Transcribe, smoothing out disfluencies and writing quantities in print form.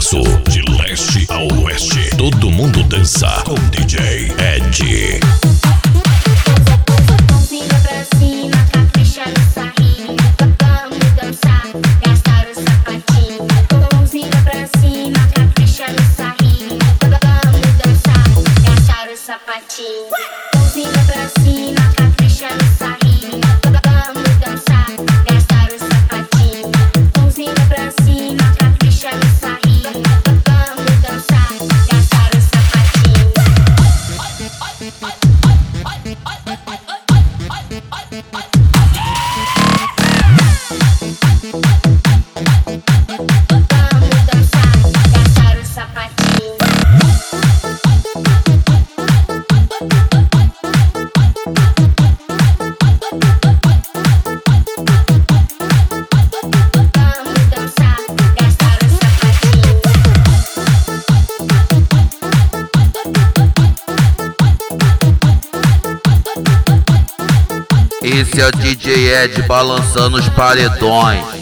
sucesso de leste a oeste. Todo mundo dança com DJ Ed. Mãozinha pra cima, capricha no sarrinho. Vamos dançar, gastar o sapatinho. Mãozinha pra cima, capricha no sarrinho. Vamos dançar, gastar o sapatinho. Mãozinha pra cima, capricha no sarrinho. Vamos dançar, gastar o sapatinho. Mãozinha pra cima, capricha no sarrinho. Vamos dançar, gastar o sapatinho. Esse é o DJ Ed balançando os paredões.